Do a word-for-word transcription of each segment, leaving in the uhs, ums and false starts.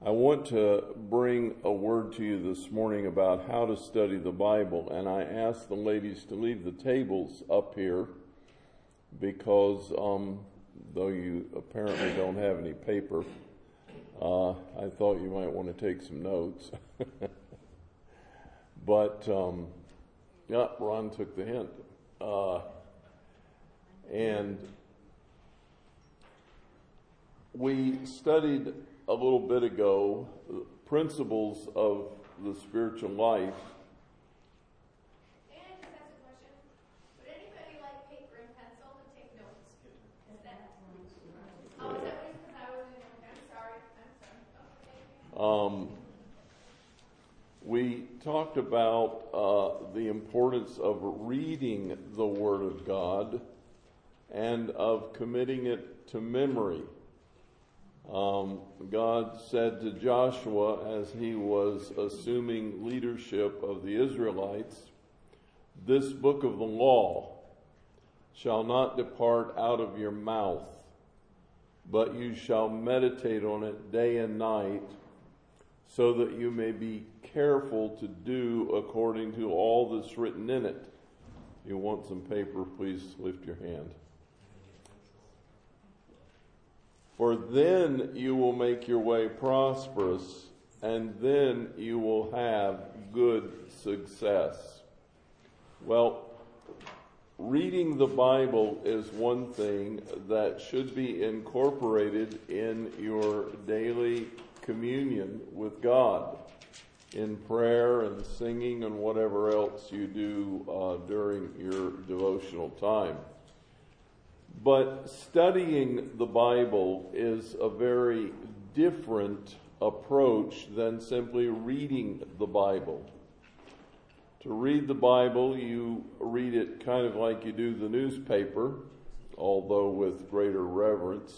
I want to bring a word to you this morning about how to study the Bible, and I asked the ladies to leave the tables up here because um, though you apparently don't have any paper, uh, I thought you might want to take some notes. But, um, yeah, Ron took the hint. Uh, and we studied a little bit ago principles of the spiritual life. And I just ask a question. Would anybody like paper and pencil to take notes? Is that? Oh, is that what it is? Because I wasn't. I'm sorry. I'm sorry. Um, we talked about uh, the importance of reading the Word of God and of committing it to memory. Um, God said to Joshua as he was assuming leadership of the Israelites, "This book of the law shall not depart out of your mouth, but you shall meditate on it day and night, so that you may be careful to do according to all that's written in it." If you want some paper, please lift your hand. "For then you will make your way prosperous, and then you will have good success." Well, reading the Bible is one thing that should be incorporated in your daily communion with God, in prayer and singing and whatever else you do uh, during your devotional time. But studying the Bible is a very different approach than simply reading the Bible. To read the Bible, you read it kind of like you do the newspaper, although with greater reverence.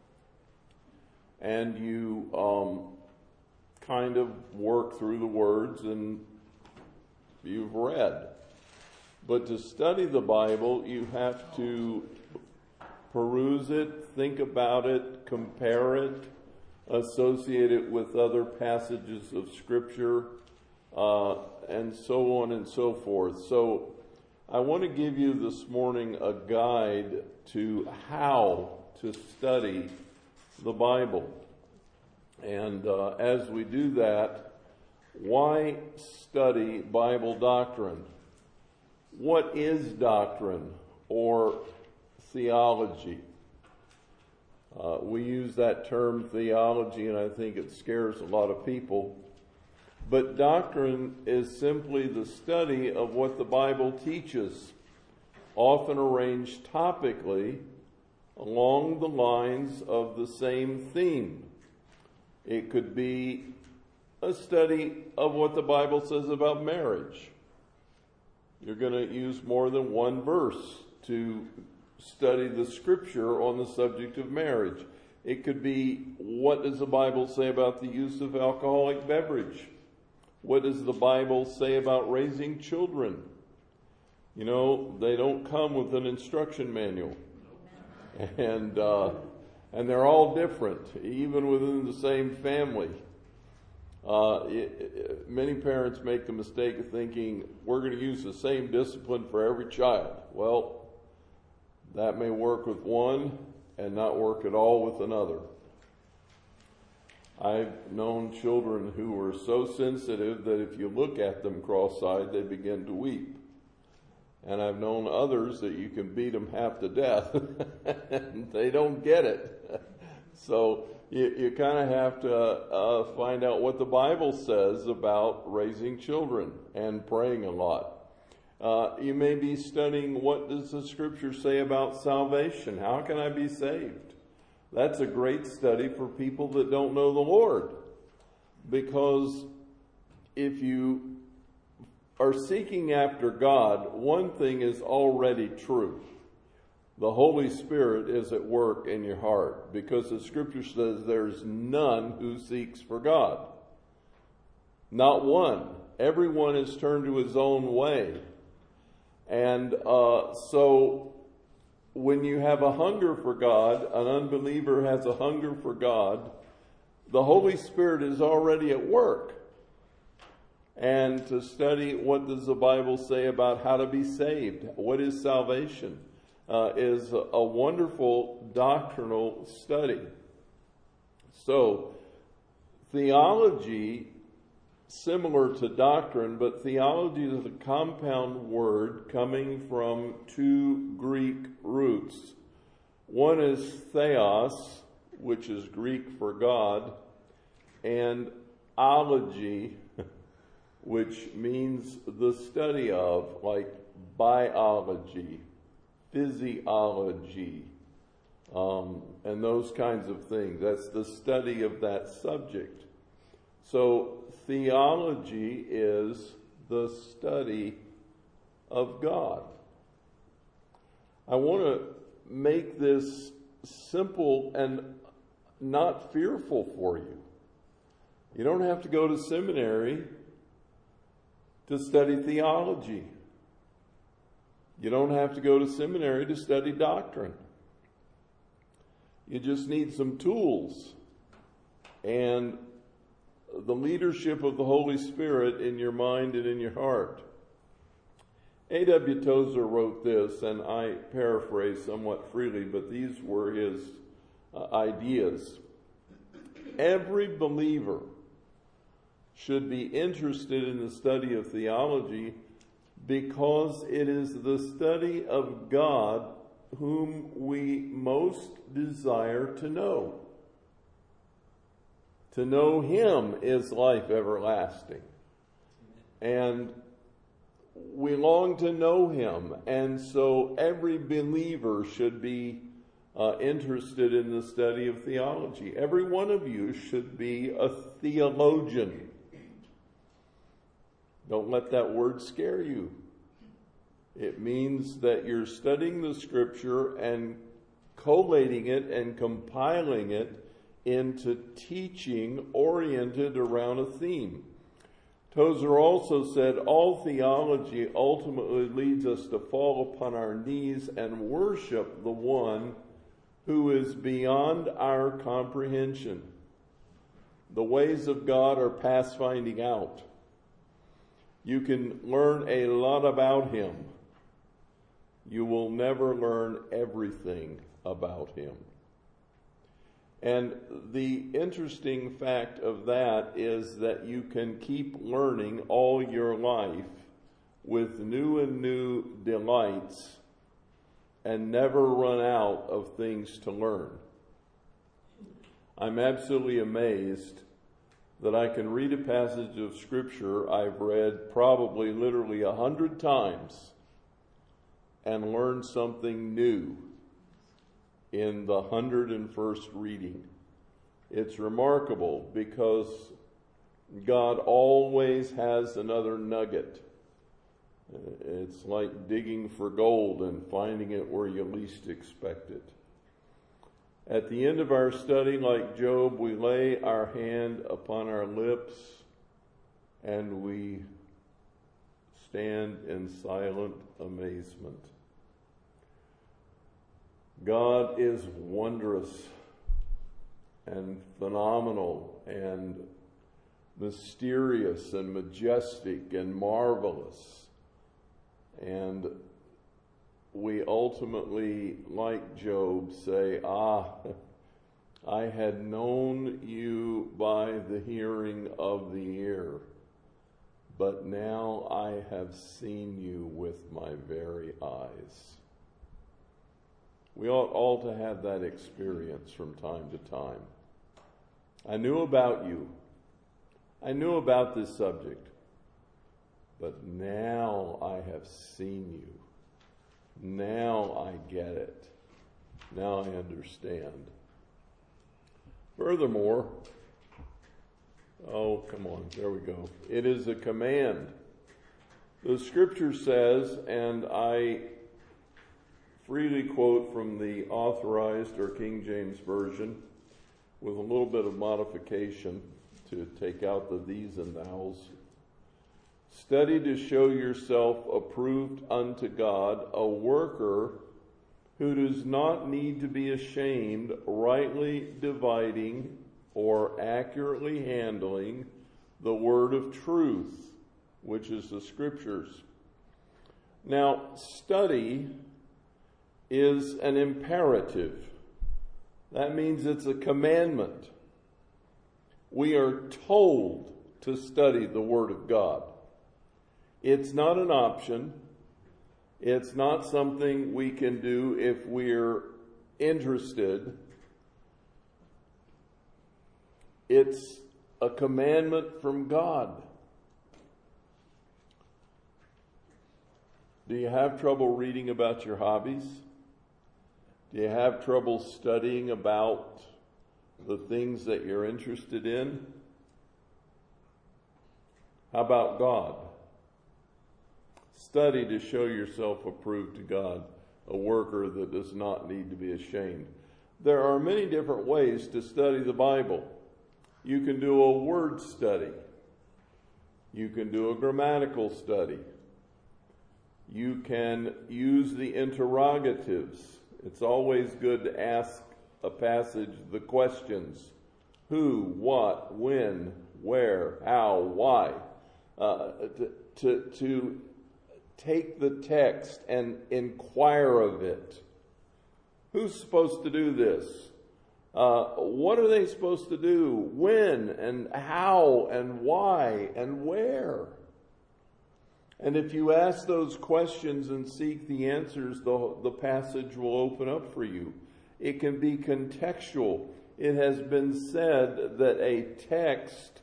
And you um, kind of work through the words and you've read. But to study the Bible, you have to peruse it, think about it, compare it, associate it with other passages of Scripture, uh, and so on and so forth. So I want to give you this morning a guide to how to study the Bible. And uh, as we do that, why study Bible doctrine? What is doctrine or theology? Uh, we use that term theology, and I think it scares a lot of people. But doctrine is simply the study of what the Bible teaches, often arranged topically along the lines of the same theme. It could be a study of what the Bible says about marriage. You're going to use more than one verse to study the Scripture on the subject of marriage. It could be, what does the Bible say about the use of alcoholic beverage? What does the Bible say about raising children? You know, they don't come with an instruction manual. And uh, and they're all different, even within the same family. Uh, it, it, many parents make the mistake of thinking, we're going to use the same discipline for every child. Well, that may work with one and not work at all with another. I've known children who were so sensitive that if you look at them cross-eyed, they begin to weep. And I've known others that you can beat them half to death and they don't get it. So you, you kind of have to uh, find out what the Bible says about raising children and praying a lot. Uh, you may be studying, what does the Scripture say about salvation? How can I be saved? That's a great study for people that don't know the Lord. Because if you are seeking after God, one thing is already true. The Holy Spirit is at work in your heart, because the Scripture says there's none who seeks for God. Not one. Everyone has turned to his own way. And uh, so when you have a hunger for God, an unbeliever has a hunger for God, the Holy Spirit is already at work. And to study what does the Bible say about how to be saved, what is salvation, uh, is a, a wonderful doctrinal study. So, theology, similar to doctrine, but theology is a compound word coming from two Greek roots. One is theos, which is Greek for God, and ology, which means the study of, like biology, physiology, um, and those kinds of things. That's the study of that subject. So theology is the study of God. I want to make this simple and not fearful for you. You don't have to go to seminary to study theology. You don't have to go to seminary to study doctrine. You just need some tools and the leadership of the Holy Spirit in your mind and in your heart. A W Tozer wrote this, and I paraphrase somewhat freely, but these were his uh, ideas. Every believer should be interested in the study of theology because it is the study of God whom we most desire to know. To know Him is life everlasting. And we long to know Him. And so every believer should be uh, interested in the study of theology. Every one of you should be a theologian. Don't let that word scare you. It means that you're studying the Scripture and collating it and compiling it into teaching oriented around a theme. Tozer also said, all theology ultimately leads us to fall upon our knees and worship the one who is beyond our comprehension. The ways of God are past finding out. You can learn a lot about Him. You will never learn everything about Him. And the interesting fact of that is that you can keep learning all your life with new and new delights and never run out of things to learn. I'm absolutely amazed that I can read a passage of Scripture I've read probably literally a hundred times and learn something new in the hundred and first reading. It's remarkable because God always has another nugget. It's like digging for gold and finding it where you least expect it. At the end of our study, like Job, we lay our hand upon our lips and we stand in silent amazement. God is wondrous and phenomenal and mysterious and majestic and marvelous. And we ultimately, like Job, say, ah, I had known you by the hearing of the ear, but now I have seen you with my very eyes. We ought all to have that experience from time to time. I knew about you. I knew about this subject. But now I have seen you. Now I get it. Now I understand. Furthermore, oh, come on, there we go. It is a command. The Scripture says, and I freely quote from the Authorized or King James Version with a little bit of modification to take out the these and thous. Study to show yourself approved unto God, a worker who does not need to be ashamed, rightly dividing or accurately handling the word of truth, which is the Scriptures. Now, study is an imperative. That means it's a commandment. We are told to study the Word of God. It's not an option. It's not something we can do if we're interested. It's a commandment from God. Do you have trouble reading about your hobbies? Do you have trouble studying about the things that you're interested in? How about God? Study to show yourself approved to God, a worker that does not need to be ashamed. There are many different ways to study the Bible. You can do a word study. You can do a grammatical study. You can use the interrogatives. It's always good to ask a passage the questions: who, what, when, where, how, why. Uh, to, to, to take the text and inquire of it. Who's supposed to do this? Uh, what are they supposed to do? When and how and why and where? And if you ask those questions and seek the answers, the, the passage will open up for you. It can be contextual. It has been said that a text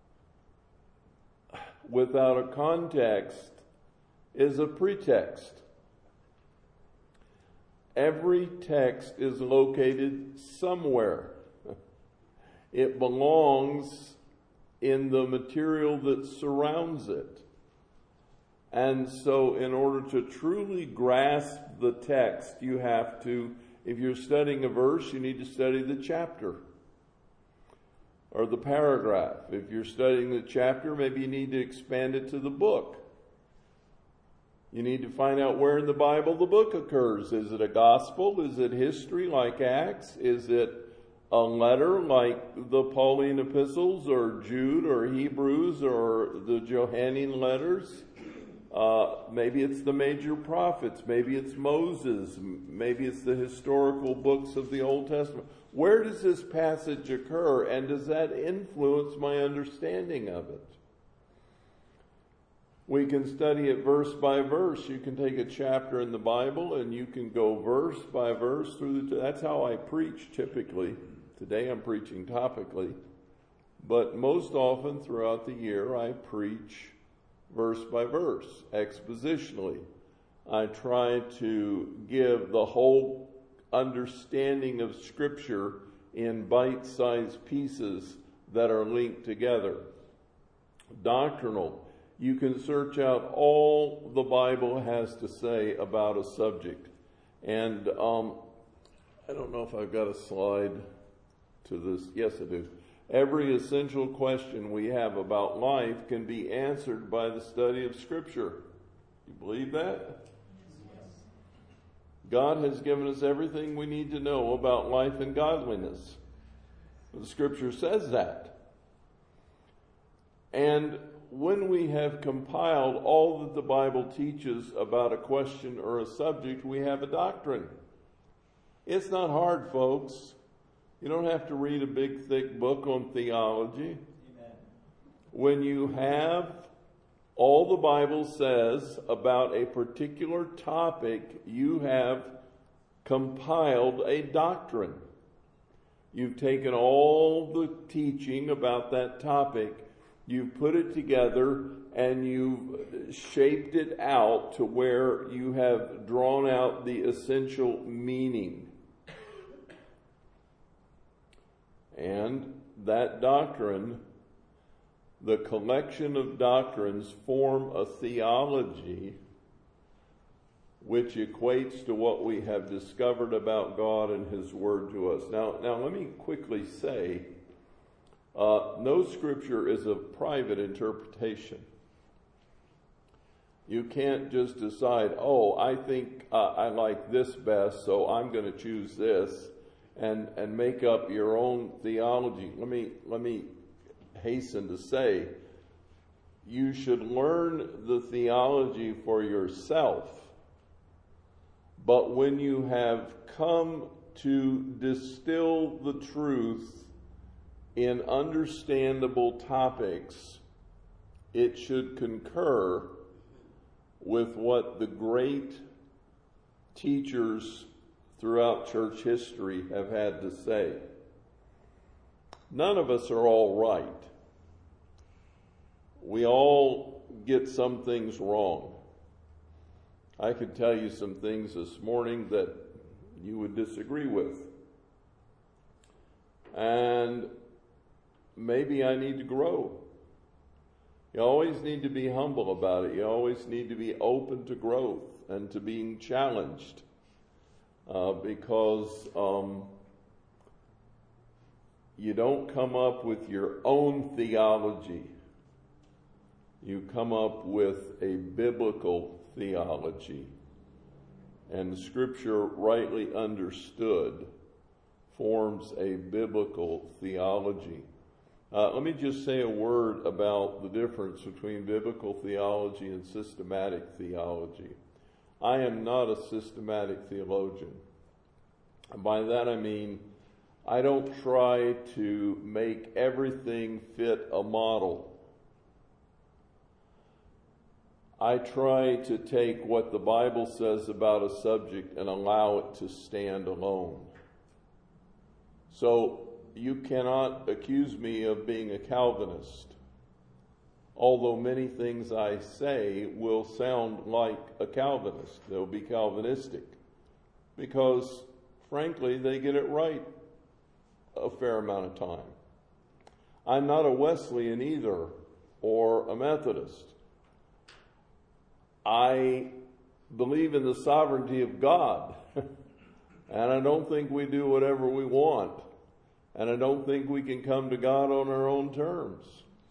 without a context is a pretext. Every text is located somewhere. It belongs in the material that surrounds it. And so in order to truly grasp the text, you have to, if you're studying a verse, you need to study the chapter or the paragraph. If you're studying the chapter, maybe you need to expand it to the book. You need to find out where in the Bible the book occurs. Is it a gospel? Is it history like Acts? Is it a letter like the Pauline epistles or Jude or Hebrews or the Johannine letters? Uh, maybe it's the major prophets. Maybe it's Moses. Maybe it's the historical books of the Old Testament. Where does this passage occur, and does that influence my understanding of it? We can study it verse by verse. You can take a chapter in the Bible and you can go verse by verse through the... That's how I preach typically. Today I'm preaching topically. But most often throughout the year I preach verse by verse, expositionally. I try to give the whole understanding of Scripture in bite-sized pieces that are linked together. Doctrinal. You can search out all the Bible has to say about a subject. And um, I don't know if I've got a slide to this. Yes, I do. Every essential question we have about life can be answered by the study of Scripture. You believe that? Yes. God has given us everything we need to know about life and godliness. The Scripture says that. And when we have compiled all that the Bible teaches about a question or a subject, we have a doctrine. It's not hard, folks. You don't have to read a big, thick book on theology. Amen. When you have all the Bible says about a particular topic, you have compiled a doctrine. You've taken all the teaching about that topic, you've put it together, and you've shaped it out to where you have drawn out the essential meaning. And that doctrine, the collection of doctrines, form a theology which equates to what we have discovered about God and His Word to us. Now, now let me quickly say, uh, no Scripture is a private interpretation. You can't just decide, oh, I think uh, I like this best, so I'm going to choose this. and, and make up your own theology. Let me, let me hasten to say, you should learn the theology for yourself. But when you have come to distill the truth in understandable topics, it should concur with what the great teachers throughout church history have had to say. None of us are all right. We all get some things wrong. I could tell you some things this morning that you would disagree with. And maybe I need to grow. You always need to be humble about it. You always need to be open to growth and to being challenged. Uh, because um, you don't come up with your own theology. You come up with a biblical theology. And Scripture, rightly understood, forms a biblical theology. Uh, let me just say a word about the difference between biblical theology and systematic theology. I am not a systematic theologian. And by that I mean, I don't try to make everything fit a model. I try to take what the Bible says about a subject and allow it to stand alone. So you cannot accuse me of being a Calvinist, although many things I say will sound like a Calvinist. They'll be Calvinistic, because frankly, they get it right a fair amount of time. I'm not a Wesleyan either, or a Methodist. I believe in the sovereignty of God, and I don't think we do whatever we want, and I don't think we can come to God on our own terms.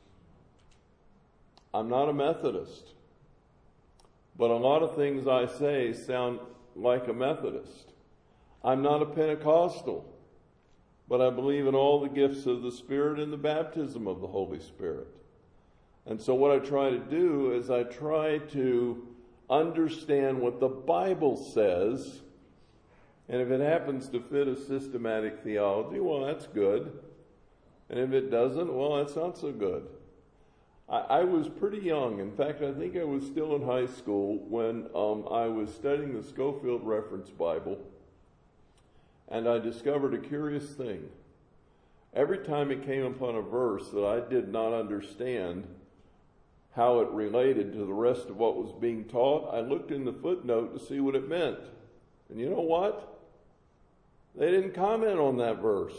I'm not a Methodist, but a lot of things I say sound like a Methodist. I'm not a Pentecostal, but I believe in all the gifts of the Spirit and the baptism of the Holy Spirit. And so what I try to do is I try to understand what the Bible says, and if it happens to fit a systematic theology, well, that's good. And if it doesn't, well, that's not so good. I, I was pretty young. In fact, I think I was still in high school when um, I was studying the Scofield Reference Bible, and I discovered a curious thing. Every time it came upon a verse that I did not understand how it related to the rest of what was being taught, I looked in the footnote to see what it meant. And you know what? They didn't comment on that verse.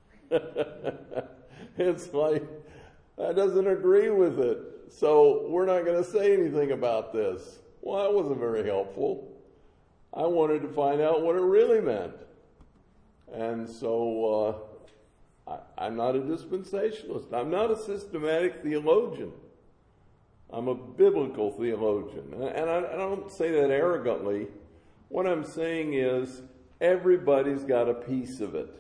It's like, that doesn't agree with it, so we're not going to say anything about this. Well, that wasn't very helpful. I wanted to find out what it really meant. And so uh, I, I'm not a dispensationalist. I'm not a systematic theologian. I'm a biblical theologian. And I, I don't say that arrogantly. What I'm saying is everybody's got a piece of it.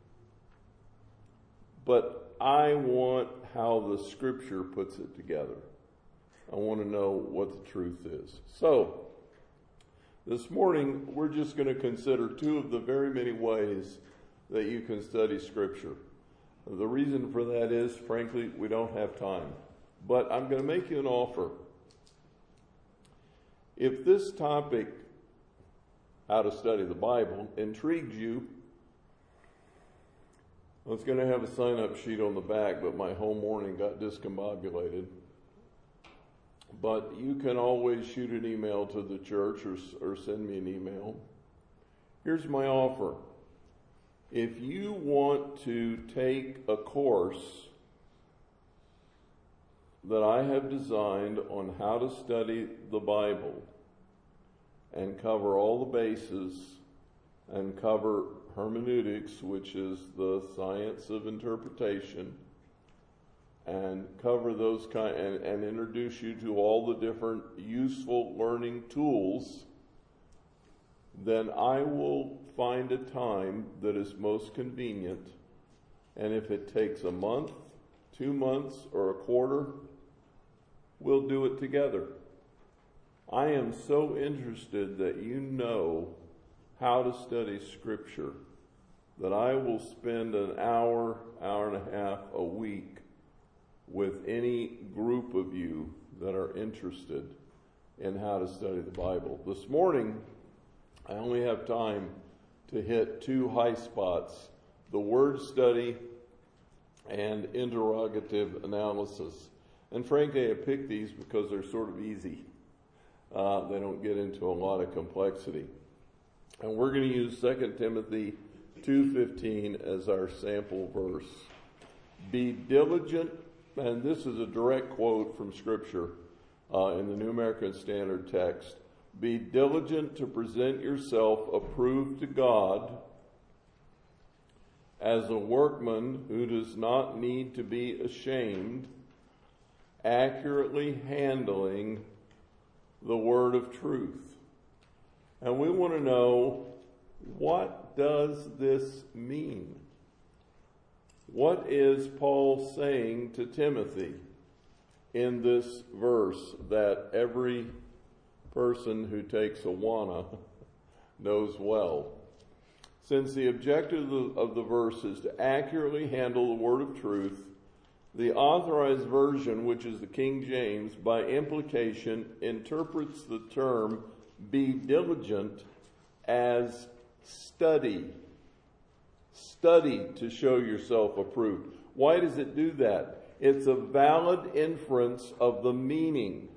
But I want how the Scripture puts it together. I want to know what the truth is. So, this morning, we're just going to consider two of the very many ways that you can study Scripture. The reason for that is, frankly, we don't have time. But I'm going to make you an offer. If this topic, how to study the Bible, intrigues you, I was going to have a sign-up sheet on the back, but my home morning got discombobulated. But you can always shoot an email to the church or, or send me an email. Here's my offer. If you want to take a course that I have designed on how to study the Bible and cover all the bases and cover hermeneutics, which is the science of interpretation, and cover those kind and, and introduce you to all the different useful learning tools, then I will find a time that is most convenient, and if it takes a month, two months, or a quarter, we'll do it together. I am so interested that you know how to study Scripture that I will spend an hour, hour and a half a week with any group of you that are interested in how to study the Bible. This morning, I only have time to hit two high spots: the word study and interrogative analysis. And frankly, I picked these because they're sort of easy. Uh, they don't get into a lot of complexity. And we're going to use Second Timothy two fifteen as our sample verse. Be diligent, and this is a direct quote from Scripture uh, in the New American Standard text. Be diligent to present yourself approved to God as a workman who does not need to be ashamed, accurately handling the word of truth. And we want to know, what does this mean? What is Paul saying to Timothy in this verse that every person who takes Awana knows well? Since the objective of the, of the verse is to accurately handle the word of truth, the Authorized Version, which is the King James, by implication interprets the term be diligent as study. Study to show yourself approved. Why does it do that? It's a valid inference of the meaning.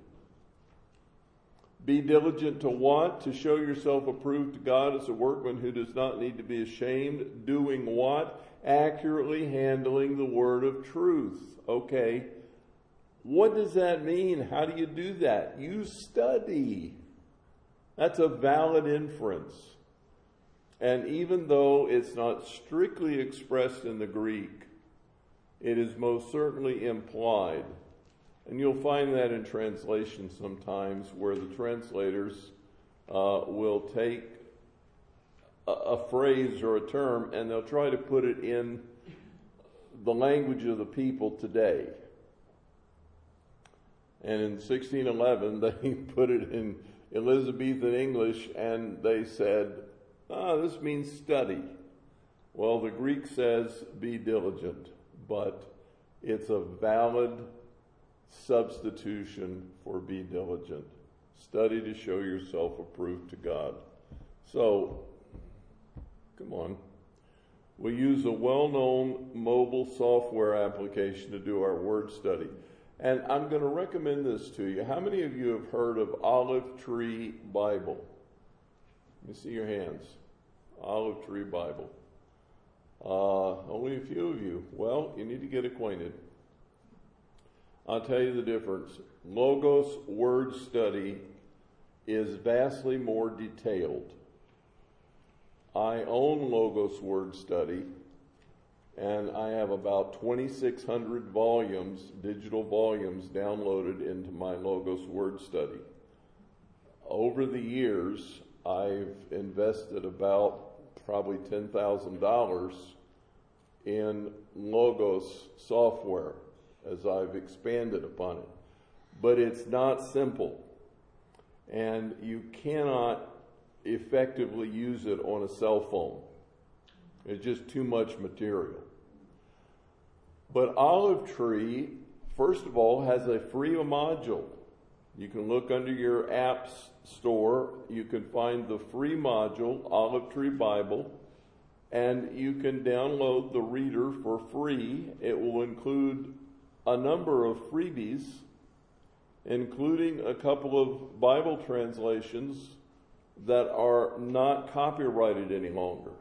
Be diligent to what? To show yourself approved to God as a workman who does not need to be ashamed. Doing what? Accurately handling the word of truth. Okay. What does that mean? How do you do that? You study. That's a valid inference. And even though it's not strictly expressed in the Greek, it is most certainly implied. And you'll find that in translation sometimes, where the translators uh, will take a, a phrase or a term and they'll try to put it in the language of the people today. And in sixteen eleven, they put it in Elizabethan English, and they said, ah, this means study. Well, the Greek says be diligent, but it's a valid substitution for be diligent. Study to show yourself approved to God. So, come on. We use a well-known mobile software application to do our word study. And I'm going to recommend this to you. How many of you have heard of Olive Tree Bible? Let me see your hands. Olive Tree Bible. Uh, only a few of you. Well, you need to get acquainted. I'll tell you the difference. Logos Word Study is vastly more detailed. I own Logos Word Study, and I have about twenty-six hundred volumes, digital volumes, downloaded into my Logos Word Study. Over the years, I've invested about probably ten thousand dollars in Logos software as I've expanded upon it. But it's not simple, and you cannot effectively use it on a cell phone. It's just too much material. But Olive Tree, first of all, has a free module. You can look under your apps store. You can find the free module, Olive Tree Bible, and you can download the reader for free. It will include a number of freebies, including a couple of Bible translations that are not copyrighted any longer.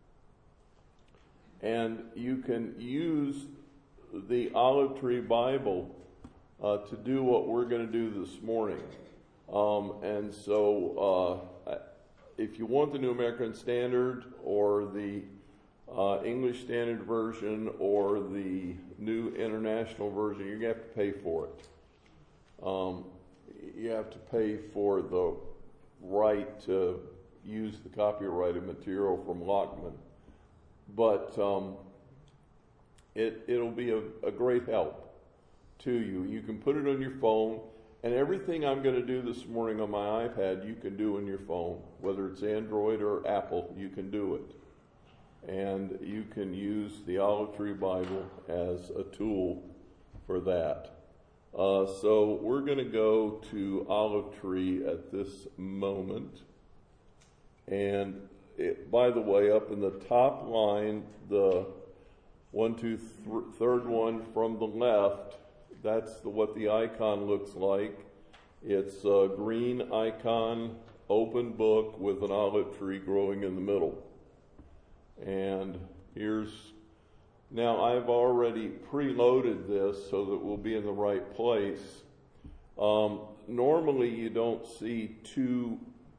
And you can use the Olive Tree Bible uh, to do what we're going to do this morning. Um, and so uh, if you want the New American Standard or the uh, English Standard Version or the New International Version, you're going to have to pay for it. Um, you have to pay for the right to use the copyrighted material from Lockman. But um, it, it'll be a, a great help to you. You can put it on your phone, and everything I'm going to do this morning on my iPad, you can do on your phone. Whether it's Android or Apple, you can do it. And you can use the Olive Tree Bible as a tool for that. Uh, so we're going to go to Olive Tree at this moment. And it, by the way, up in the top line, the one, two, th- third one from the left, that's the, what the icon looks like. It's a green icon, open book with an olive tree growing in the middle. And here's, now I've already preloaded this so that we'll be in the right place. Um, normally you don't see two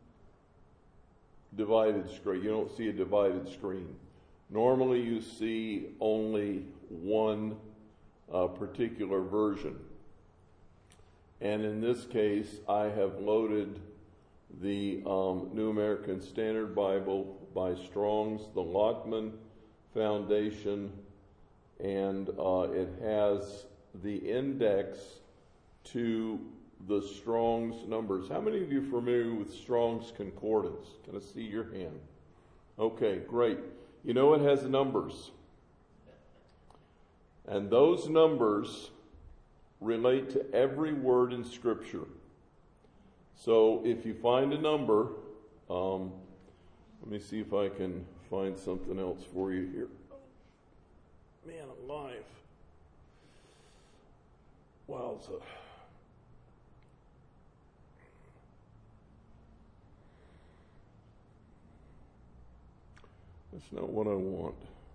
divided screen. You don't see a divided screen. Normally you see only one uh, particular version. And in this case, I have loaded the um, New American Standard Bible by Strong's, the Lockman Foundation, and uh, it has the index to the Strong's numbers. How many of you are familiar with Strong's Concordance? Can I see your hand? Okay, great. You know it has numbers. And those numbers relate to every word in Scripture. So if you find a number, um, let me see if I can find something else for you here. Man alive. Wowza. That's not what I want.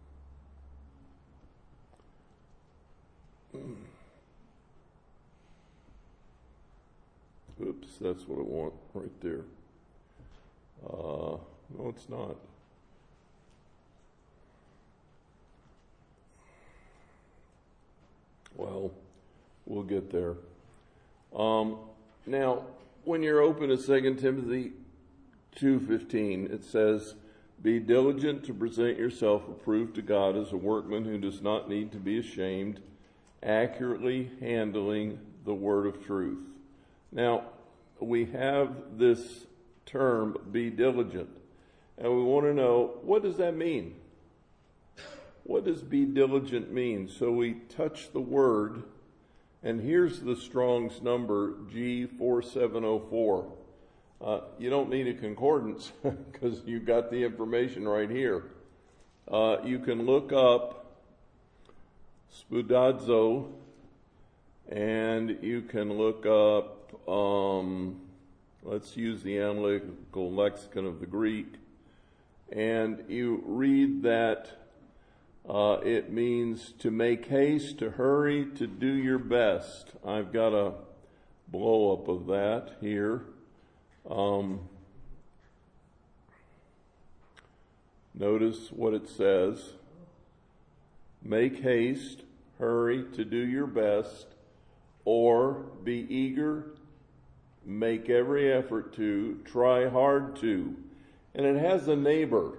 Oops, that's what I want right there. Uh, no, it's not. Well, we'll get there. Um, now, when you're open to Second Timothy two fifteen, it says, "Be diligent to present yourself approved to God as a workman who does not need to be ashamed, accurately handling the word of truth." Now, we have this term, be diligent, and we want to know, what does that mean? What does be diligent mean? So we touch the word, and here's the Strong's number, G four seven zero four. Uh, you don't need a concordance because you've got the information right here. Uh, you can look up spoudazo, and you can look up, um, let's use the analytical lexicon of the Greek, and you read that uh, it means to make haste, to hurry, to do your best. I've got a blow up of that here. Um, notice what it says. Make haste, hurry, to do your best, or be eager, make every effort to, try hard to. And it has a neighbor.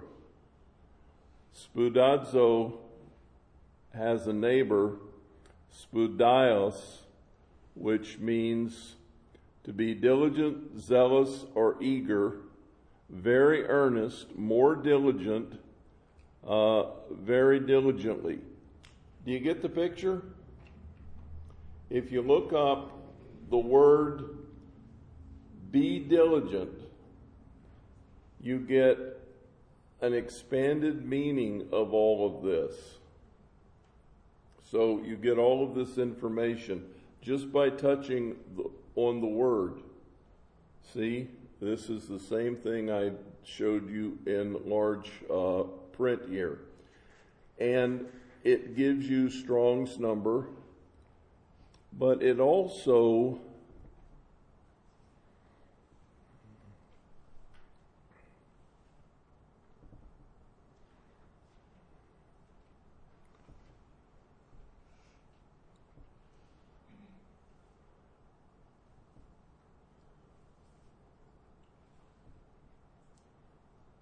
Spoudazo has a neighbor, spoudios, which means to be diligent, zealous, or eager, very earnest, more diligent, uh, very diligently. Do you get the picture? If you look up the word be diligent, you get an expanded meaning of all of this. So you get all of this information just by touching the, on the word. See, this is the same thing I showed you in large uh, print here. And it gives you Strong's number, but it also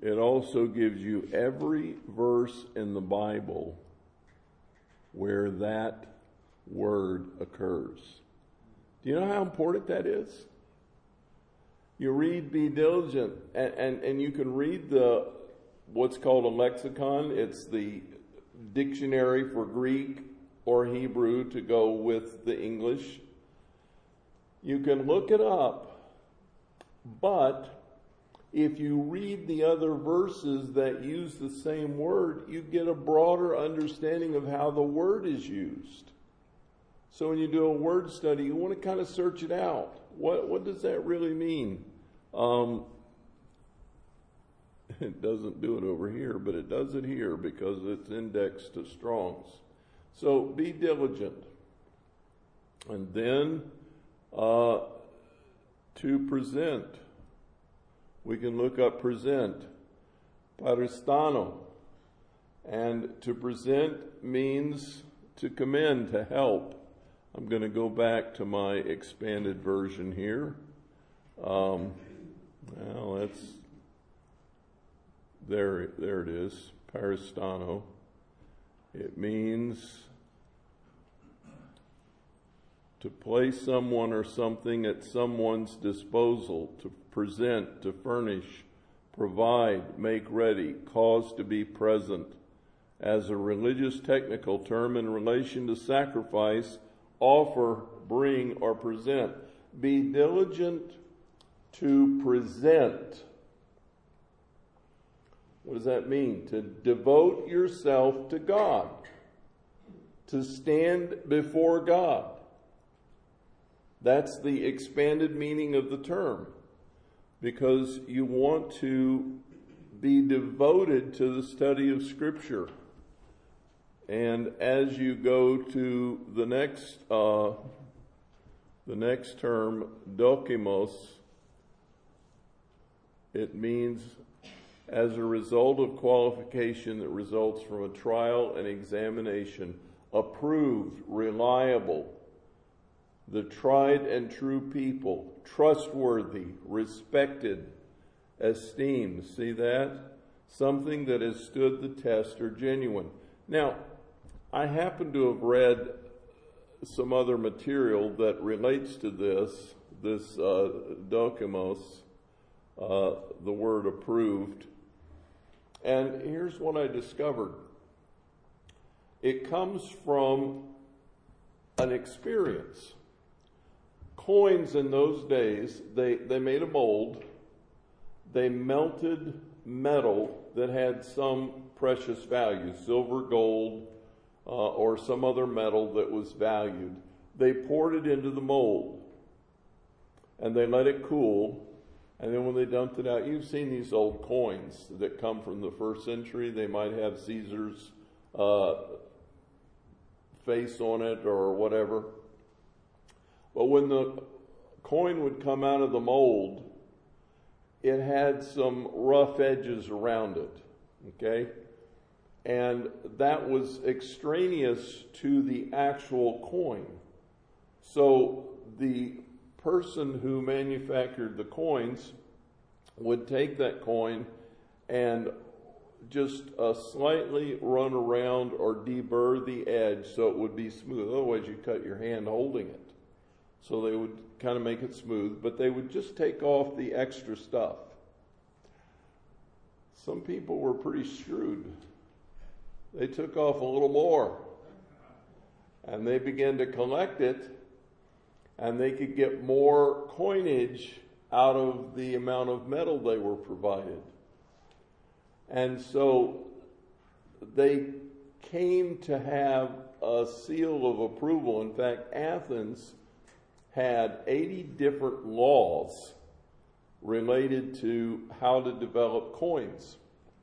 it also gives you every verse in the Bible where that word occurs. Do you know how important that is? You read Be Diligent, and, and, and you can read the what's called a lexicon. It's the dictionary for Greek or Hebrew to go with the English. You can look it up, but if you read the other verses that use the same word, you get a broader understanding of how the word is used. So when you do a word study, you want to kind of search it out. What what does that really mean? Um, it doesn't do it over here, but it does it here because it's indexed to Strong's. So be diligent. And then uh, to present. We can look up present. Paristano. And to present means to commend, to help. I'm going to go back to my expanded version here. Um, well, that's, there, there it is, paristano. It means to place someone or something at someone's disposal, to present, to furnish, provide, make ready, cause to be present. As a religious technical term in relation to sacrifice, offer, bring, or present. Be diligent to present. What does that mean? To devote yourself to God. To stand before God. That's the expanded meaning of the term. Because you want to be devoted to the study of Scripture. And as you go to the next, uh, the next term, dokimos, it means as a result of qualification that results from a trial and examination, approved, reliable, the tried and true people, trustworthy, respected, esteemed. See that? Something that has stood the test or genuine. Now, I happen to have read some other material that relates to this, this uh, dokimos, uh, the word approved. And here's what I discovered. It comes from an experience. Coins in those days, they, they made a mold. They melted metal that had some precious value, silver, gold, uh, or some other metal that was valued. They poured it into the mold, and they let it cool, and then when they dumped it out, you've seen these old coins that come from the first century. They might have Caesar's uh, face on it or whatever. But when the coin would come out of the mold, it had some rough edges around it, okay? And that was extraneous to the actual coin. So the person who manufactured the coins would take that coin and just uh, slightly run around or deburr the edge so it would be smooth. Otherwise, you'd cut your hand holding it. So they would kind of make it smooth, but they would just take off the extra stuff. Some people were pretty shrewd. They took off a little more, and they began to collect it, and they could get more coinage out of the amount of metal they were provided. And so they came to have a seal of approval. In fact, Athens had eighty different laws related to how to develop coins.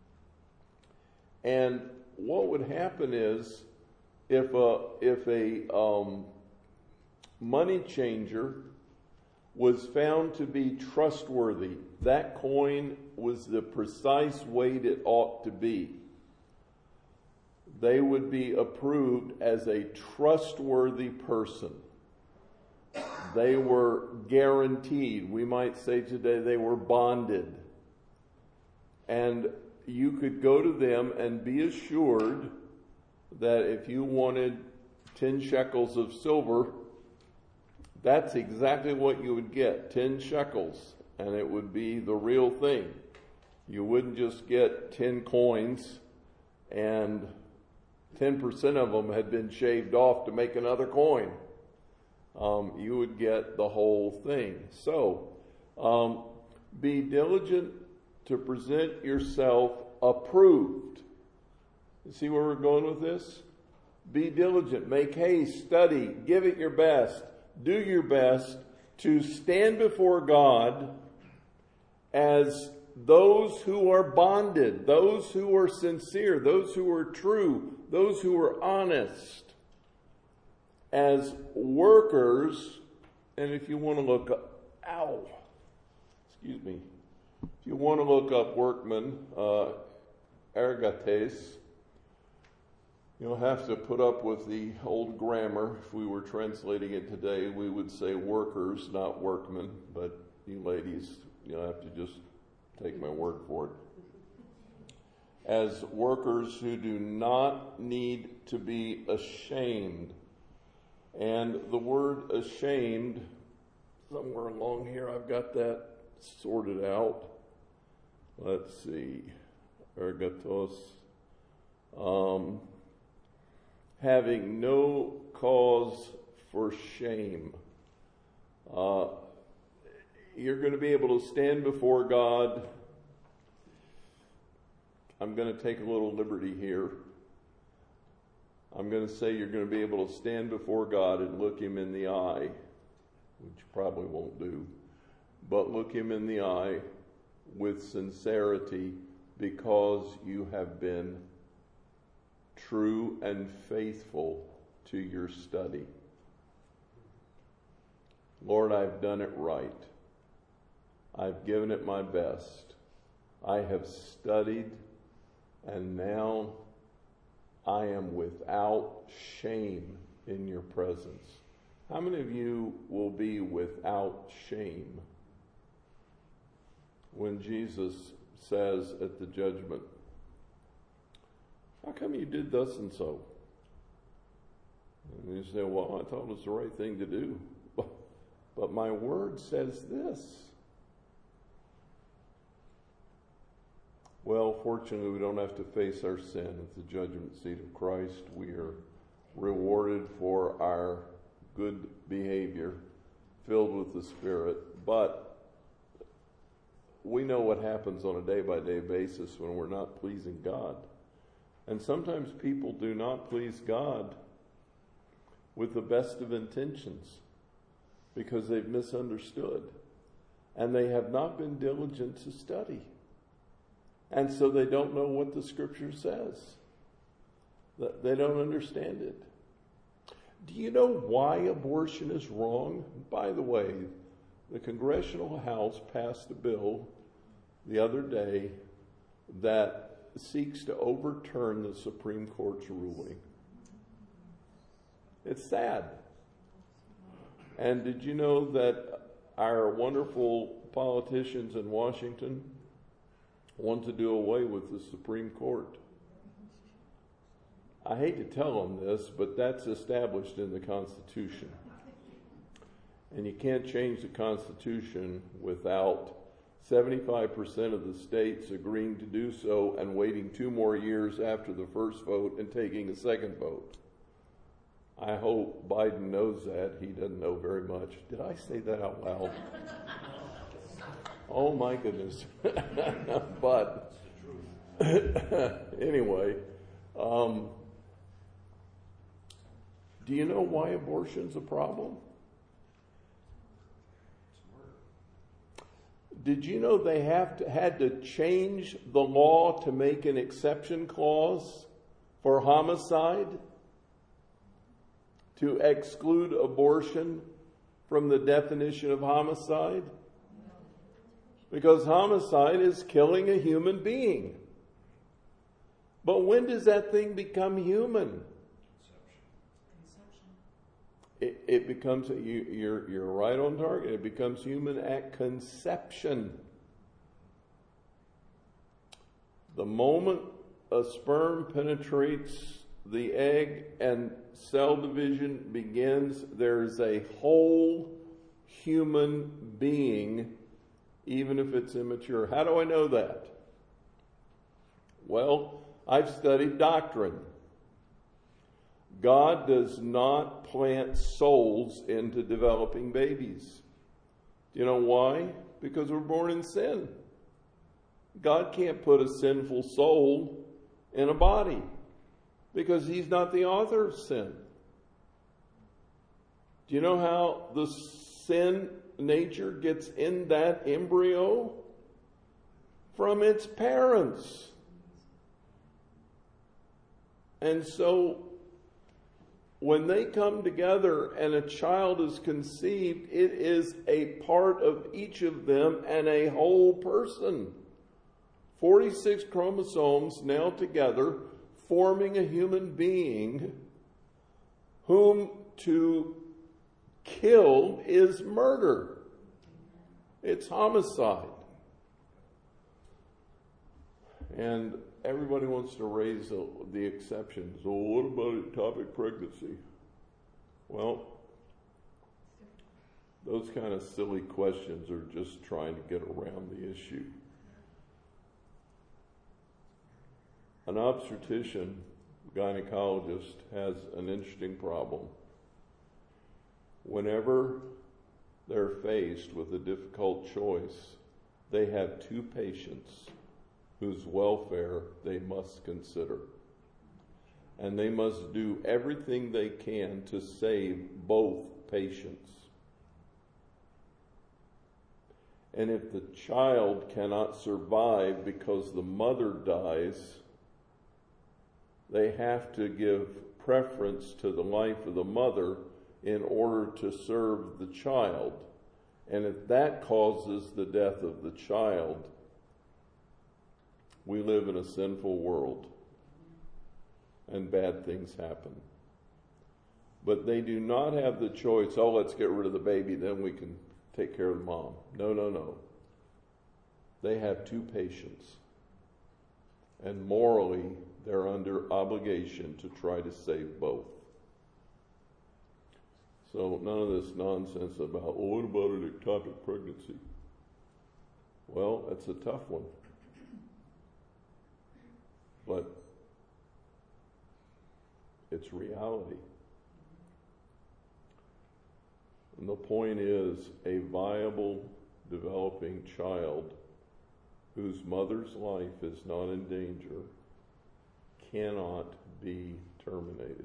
And what would happen is if a, if a um, money changer was found to be trustworthy, that coin was the precise weight it ought to be, they would be approved as a trustworthy person. They were guaranteed. We might say today they were bonded. And you could go to them and be assured that if you wanted ten shekels of silver, that's exactly what you would get, ten shekels, and it would be the real thing. You wouldn't just get ten coins and ten percent of them had been shaved off to make another coin. Um, you would get the whole thing. So, um, be diligent to present yourself approved. You see where we're going with this? Be diligent, make haste, study, give it your best, do your best to stand before God as those who are bonded, those who are sincere, those who are true, those who are honest, as workers. And if you want to look up, ow, excuse me, if you want to look up workmen, uh, ergates, you'll have to put up with the old grammar. If we were translating it today, we would say workers, not workmen. But you ladies, you'll have to just take my word for it. As workers who do not need to be ashamed. And the word ashamed, somewhere along here, I've got that sorted out. Let's see. Ergatos. Um, having no cause for shame. Uh, you're going to be able to stand before God. I'm going to take a little liberty here. I'm going to say you're going to be able to stand before God and look him in the eye, which you probably won't do, but look him in the eye with sincerity because you have been true and faithful to your study. Lord, I've done it right. I've given it my best. I have studied, and now I am without shame in your presence. How many of you will be without shame when Jesus says at the judgment, how come you did thus and so? And you say, well, I thought it was the right thing to do. But my word says this. Well, fortunately, we don't have to face our sin at the judgment seat of Christ. We are rewarded for our good behavior, filled with the Spirit. But we know what happens on a day-by-day basis when we're not pleasing God. And sometimes people do not please God with the best of intentions because they've misunderstood. And they have not been diligent to study. And so they don't know what the Scripture says. They don't understand it. Do you know why abortion is wrong? By the way, the Congressional House passed a bill the other day that seeks to overturn the Supreme Court's ruling. It's sad. And did you know that our wonderful politicians in Washington want to do away with the Supreme Court? I hate to tell them this, but that's established in the Constitution. And you can't change the Constitution without seventy-five percent of the states agreeing to do so and waiting two more years after the first vote and taking a second vote. I hope Biden knows that. He doesn't know very much. Did I say that out loud? Oh my goodness. But anyway, um, do you know why abortion's a problem? Did you know they have to, had to change the law to make an exception clause for homicide to exclude abortion from the definition of homicide? Because homicide is killing a human being. But when does that thing become human? It, it becomes, you, you're, you're right on target. It becomes human at conception. The moment a sperm penetrates the egg and cell division begins, there's a whole human being, even if it's immature. How do I know that? Well, I've studied doctrine. God does not plant souls into developing babies. Do you know why? Because we're born in sin. God can't put a sinful soul in a body because he's not the author of sin. Do you know how the sin nature gets in that embryo? From its parents. And so when they come together and a child is conceived, it is a part of each of them and a whole person. forty-six chromosomes now together, forming a human being whom to kill is murder. It's homicide. And everybody wants to raise the, the exceptions. Oh, what about ectopic pregnancy? Well, those kind of silly questions are just trying to get around the issue. An obstetrician, gynecologist, has an interesting problem. Whenever they're faced with a difficult choice, they have two patients whose welfare they must consider. And they must do everything they can to save both patients. And if the child cannot survive because the mother dies, they have to give preference to the life of the mother in order to serve the child. And if that causes the death of the child, we live in a sinful world, and bad things happen. But they do not have the choice, oh, let's get rid of the baby, then we can take care of the mom. No, no, no. They have two patients. And morally, they're under obligation to try to save both. So none of this nonsense about, oh, what about an ectopic pregnancy? Well, that's a tough one. But it's reality. And the point is, a viable, developing child whose mother's life is not in danger cannot be terminated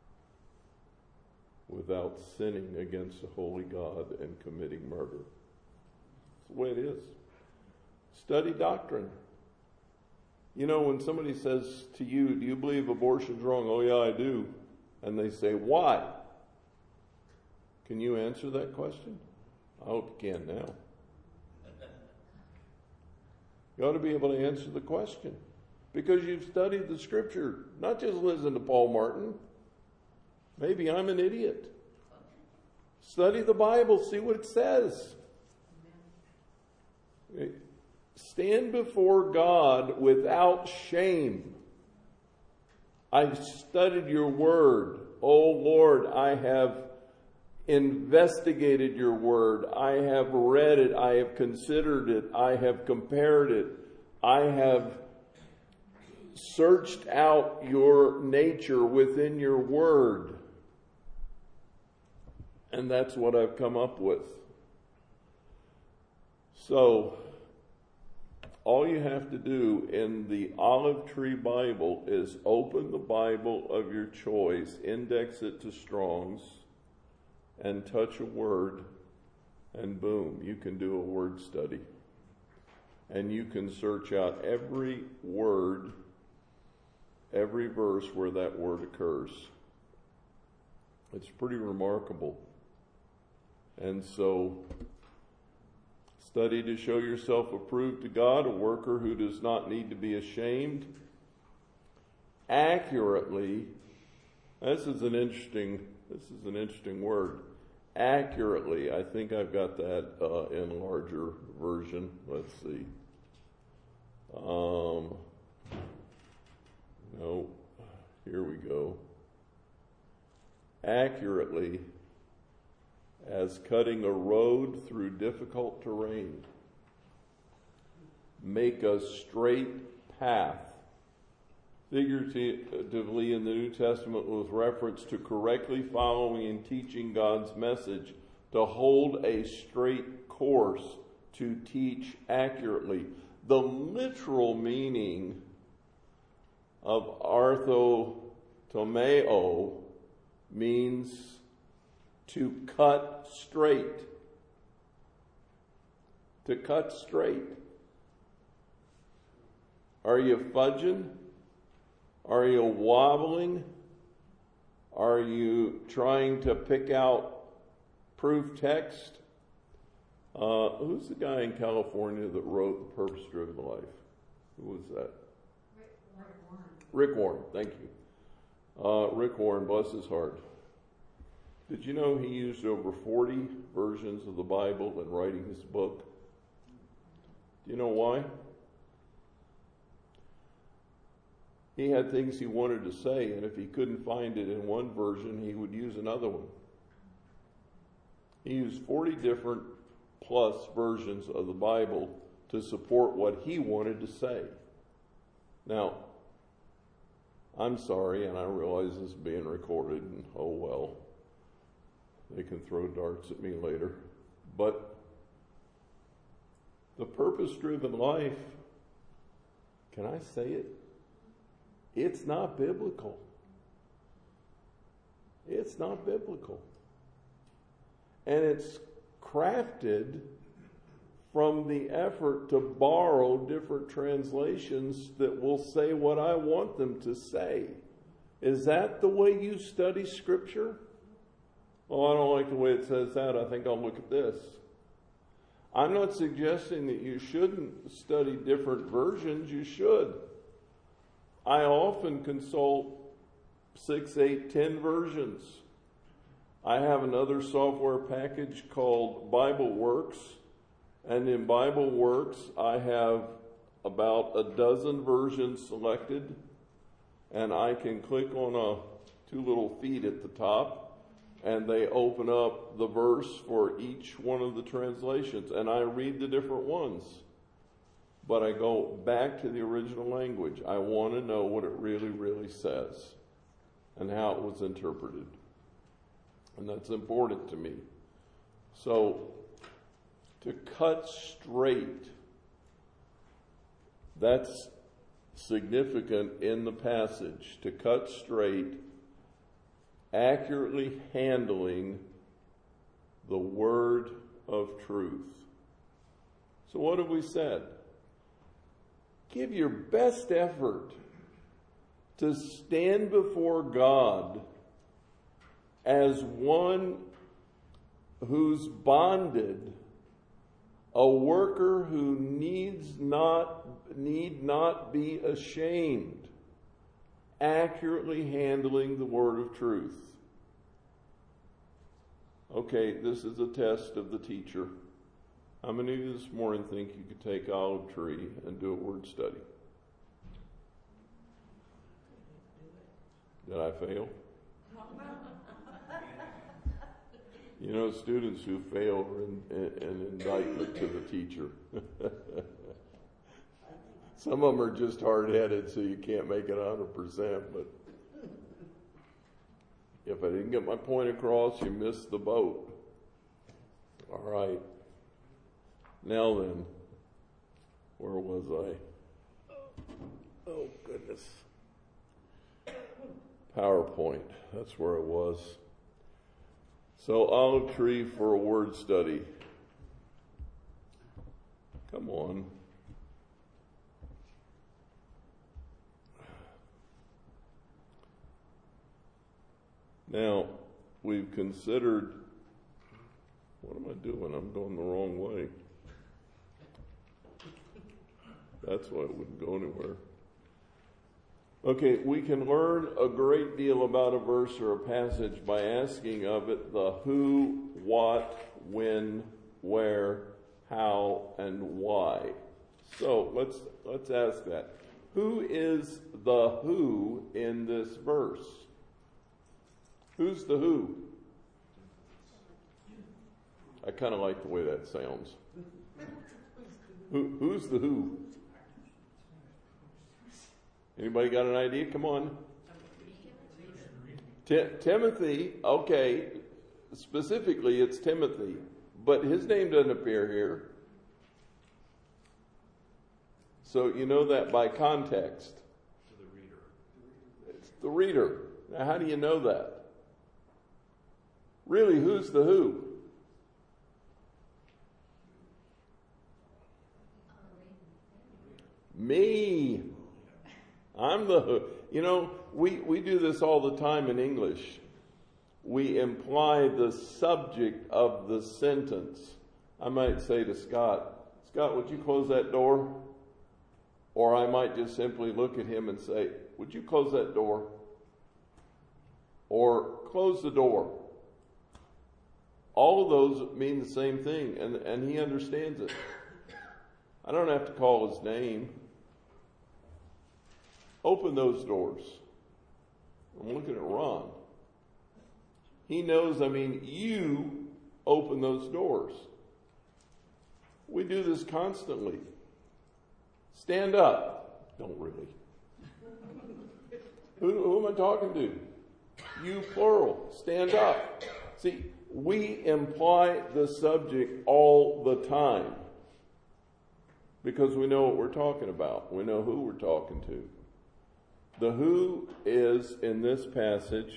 without sinning against the holy God and committing murder. That's the way it is. Study doctrine. You know, when somebody says to you, do you believe abortion's wrong? Oh, yeah, I do. And they say, why? Can you answer that question? I hope you can now. You ought to be able to answer the question. Because you've studied the scripture. Not just listen to Paul Martin. Maybe I'm an idiot. Study the Bible. See what it says. Stand before God without shame. I've studied your word. Oh Lord, I have investigated your word. I have read it. I have considered it. I have compared it. I have searched out your nature within your word. And that's what I've come up with. So, all you have to do in the Olive Tree Bible is open the Bible of your choice, index it to Strong's, and touch a word, and boom, you can do a word study. And you can search out every word, every verse where that word occurs. It's pretty remarkable. And so, study to show yourself approved to God, a worker who does not need to be ashamed. Accurately, this is an interesting, this is an interesting word. Accurately, I think I've got that uh, in larger version. Let's see. Um, No, here we go. Accurately as cutting a road through difficult terrain. Make a straight path. Figuratively in the New Testament with reference to correctly following and teaching God's message, to hold a straight course, to teach accurately. The literal meaning of arthotomeo means to cut straight. To cut straight. Are you fudging? Are you wobbling? Are you trying to pick out proof text? Uh, who's the guy in California that wrote The Purpose-Driven Life? Who was that? Rick, Rick Warren. Rick Warren, thank you. Uh, Rick Warren, bless his heart. Did you know he used over forty versions of the Bible in writing his book? Do you know why? He had things he wanted to say, and if he couldn't find it in one version, he would use another one. He used forty different plus versions of the Bible to support what he wanted to say. Now, I'm sorry, and I realize this is being recorded, and oh well, they can throw darts at me later, but the purpose-driven life, can I say it? It's not biblical. It's not biblical. And it's crafted from the effort to borrow different translations that will say what I want them to say. Is that the way you study Scripture? Oh, I don't like the way it says that. I think I'll look at this. I'm not suggesting that you shouldn't study different versions. You should. I often consult six, eight, ten versions. I have another software package called BibleWorks, and in BibleWorks I have about a dozen versions selected, and I can click on a two little feet at the top, and they open up the verse for each one of the translations, and I read the different ones. But I go back to the original language. I want to know what it really, really says and how it was interpreted. And that's important to me. So, to cut straight, that's significant in the passage. To cut straight, accurately handling the word of truth. So what have we said? Give your best effort to stand before God as one who's bonded, a worker who needs not, need not be ashamed, accurately handling the word of truth. Okay, this is a test of the teacher. How many of you this morning think you could take Olive Tree and do a word study? Did I fail? You know, students who fail are an, an indictment to the teacher. Some of them are just hard-headed, so you can't make it one hundred percent, but if I didn't get my point across, you missed the boat. All right. Now then, where was I? Oh, goodness. PowerPoint. That's where it was. So, Olive Tree for a word study. Come on. Now, we've considered, what am I doing? I'm going the wrong way. That's why it wouldn't go anywhere. Okay, we can learn a great deal about a verse or a passage by asking of it the who, what, when, where, how, and why. So let's let's ask that. Who is the who in this verse? Who's the who? I kind of like the way that sounds. Who, who's the who? Anybody got an idea? Come on. Ti- Timothy, okay. Specifically, it's Timothy. But his name doesn't appear here. So you know that by context. To the reader. It's the reader. Now, how do you know that? Really, who's the who? Me. I'm the who. You know, we, we do this all the time in English. We imply the subject of the sentence. I might say to Scott, Scott, would you close that door? Or I might just simply look at him and say, would you close that door? Or close the door. All of those mean the same thing, and, and he understands it. I don't have to call his name. Open those doors. I'm looking at Ron. He knows, I mean, you open those doors. We do this constantly. Stand up. Don't really. Who, who am I talking to? You plural. Stand up. See, we imply the subject all the time because we know what we're talking about. We know who we're talking to. The who is, in this passage,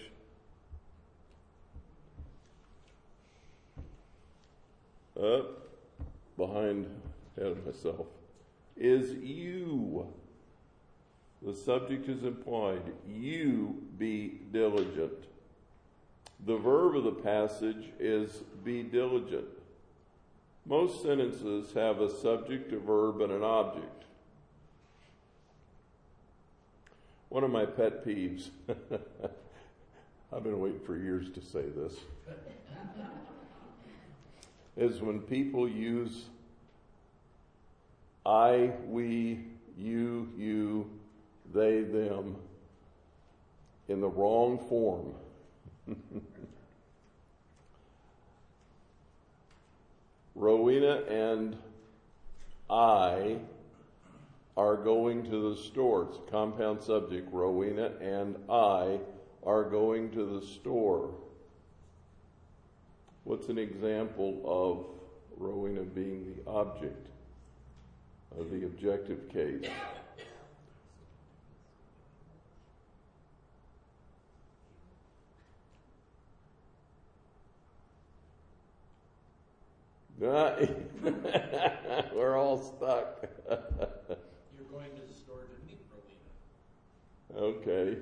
up behind ahead of myself, is you. The subject is implied. You be diligent. The verb of the passage is be diligent. Most sentences have a subject, a verb, and an object. One of my pet peeves, I've been waiting for years to say this, is when people use I, we, you, you, they, them in the wrong form. Rowena and I are going to the store. It's a compound subject. Rowena and I are going to the store. What's an example of Rowena being the object of the objective case? We're all stuck. You're going to the store to meet Rowena. Okay.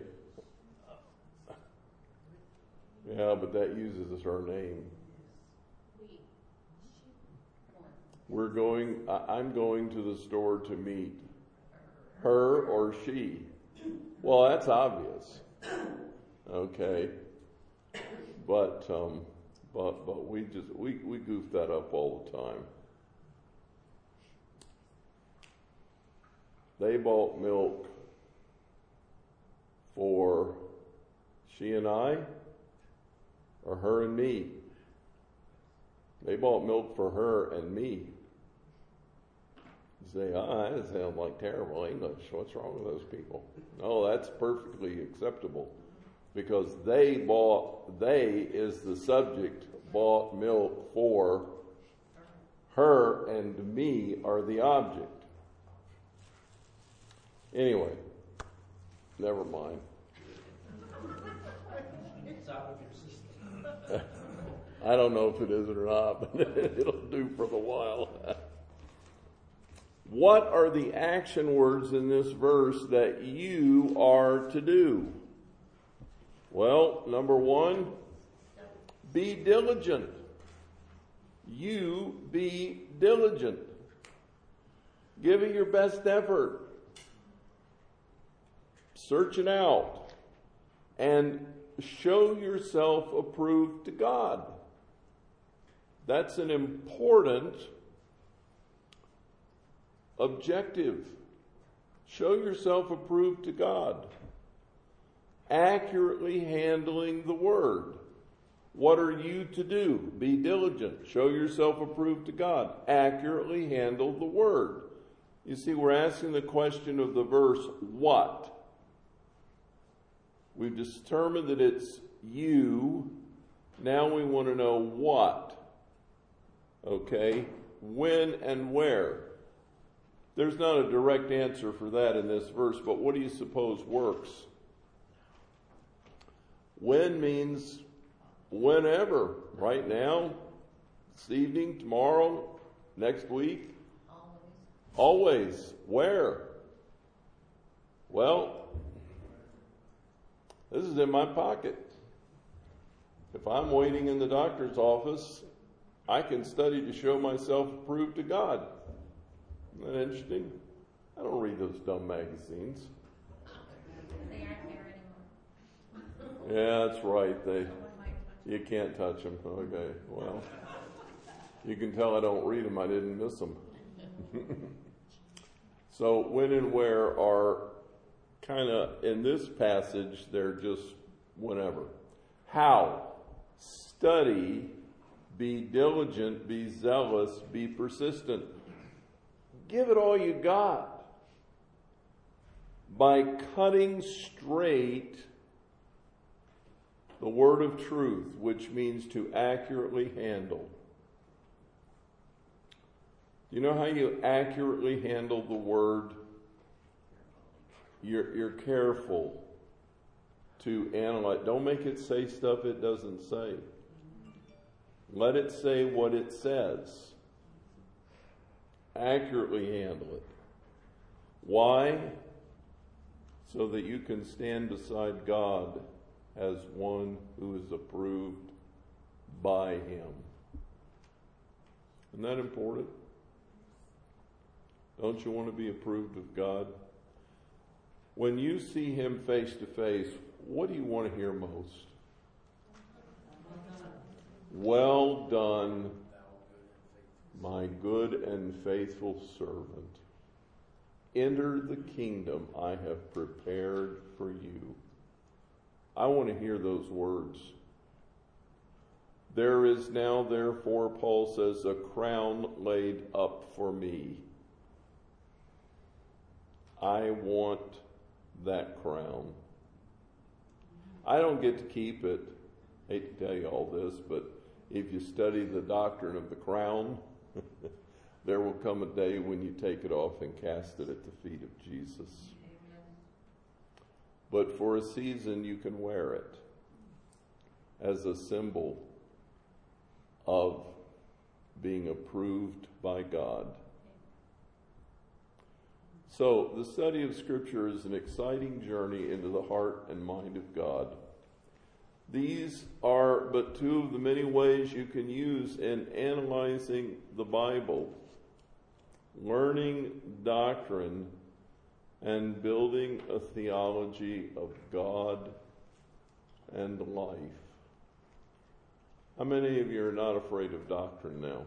Yeah, but that uses her name. We're going, I'm going to the store to meet her or she. Well, that's obvious. Okay. But, um, But but we just we, we goof that up all the time. They bought milk for she and I, or her and me. They bought milk for her and me. You say, ah, that sounds like terrible English. What's wrong with those people? No, that's perfectly acceptable. Because they bought, they is the subject, bought milk for her, and me are the object. Anyway, never mind. It's out of your system. I don't know if it is or not, but it'll do for the while. What are the action words in this verse that you are to do? Well, number one, be diligent. You be diligent. Give it your best effort. Search it out. And show yourself approved to God. That's an important objective. Show yourself approved to God. Accurately handling the word. What are you to do? Be diligent. Show yourself approved to God. Accurately handle the word. You see, we're asking the question of the verse, what? We've determined that it's you. Now we want to know what. Okay? When and where. There's not a direct answer for that in this verse, but what do you suppose works? When means whenever. Right now, this evening, tomorrow, next week. Always. Always. Where? Well, this is in my pocket. If I'm waiting in the doctor's office, I can study to show myself approved to God. Isn't that interesting? I don't read those dumb magazines. They aren't there anymore. Yeah, that's right. They, you can't touch them. Okay, well, you can tell I don't read them. I didn't miss them. So when and where are kind of, in this passage, they're just whenever. How? Study, be diligent, be zealous, be persistent. Give it all you got. By cutting straight the word of truth, which means to accurately handle. You know how you accurately handle the word? You're, you're careful to analyze. Don't make it say stuff it doesn't say. Let it say what it says. Accurately handle it. Why? So that you can stand beside God as one who is approved by Him. Isn't that important? Don't you want to be approved of God? When you see Him face to face, what do you want to hear most? Well done, my good and faithful servant. Enter the kingdom I have prepared for you. I want to hear those words. There is now, therefore, Paul says, a crown laid up for me. I want that crown. I don't get to keep it. I hate to tell you all this, but if you study the doctrine of the crown, there will come a day when you take it off and cast it at the feet of Jesus. Amen. But for a season you can wear it as a symbol of being approved by God. So, the study of Scripture is an exciting journey into the heart and mind of God. These are but two of the many ways you can use in analyzing the Bible, learning doctrine, and building a theology of God and life. How many of you are not afraid of doctrine now?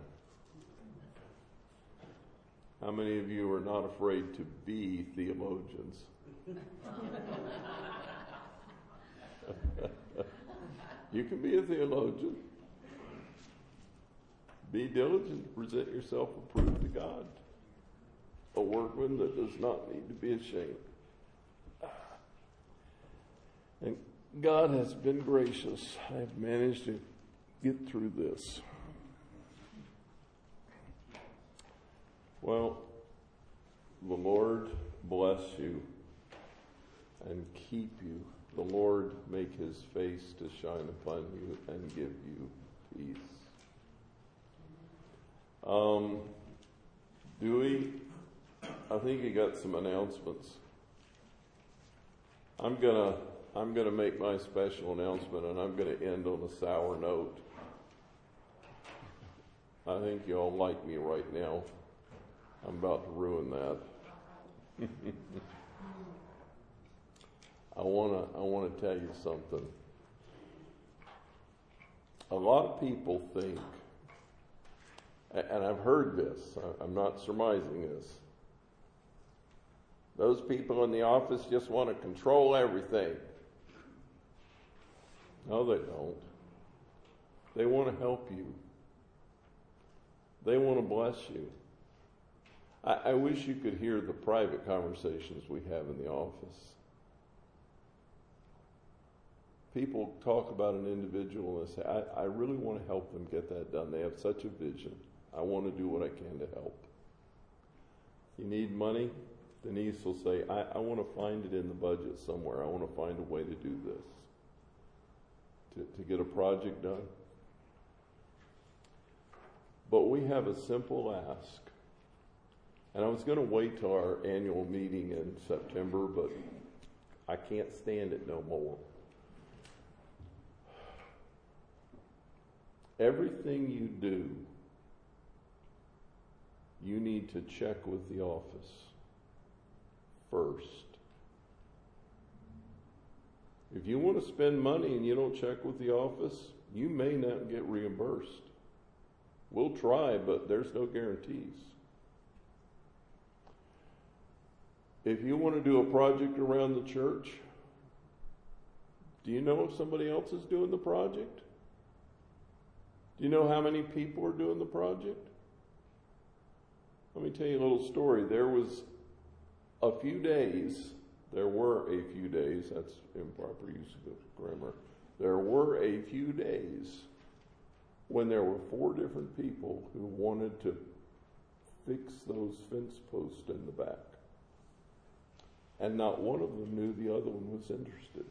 How many of you are not afraid to be theologians? You can be a theologian. Be diligent, present yourself approved to God. A workman that does not need to be ashamed. And God has been gracious. I've managed to get through this. Well, the Lord bless you and keep you. The Lord make His face to shine upon you and give you peace. Um, Dewey, I think you got some announcements. I'm gonna I'm gonna make my special announcement, and I'm gonna end on a sour note. I think you all like me right now. I'm about to ruin that. I wanna I wanna tell you something. A lot of people think, and I've heard this, I'm not surmising this, Those people in the office just want to control everything. No, they don't. They want to help you. They want to bless you. I, I wish you could hear the private conversations we have in the office. People talk about an individual and say, I, I really want to help them get that done. They have such a vision. I want to do what I can to help. You need money? Denise will say, I, I want to find it in the budget somewhere. I want to find a way to do this. To, to get a project done. But we have a simple ask. And I was going to wait till our annual meeting in September, but I can't stand it no more. Everything you do, you need to check with the office first. If you want to spend money and you don't check with the office, you may not get reimbursed. We'll try, but there's no guarantees. If you want to do a project around the church, do you know if somebody else is doing the project? Do you know how many people are doing the project? Let me tell you a little story. There was a few days, there were a few days, that's improper use of the grammar. There were a few days when there were four different people who wanted to fix those fence posts in the back. And not one of them knew the other one was interested.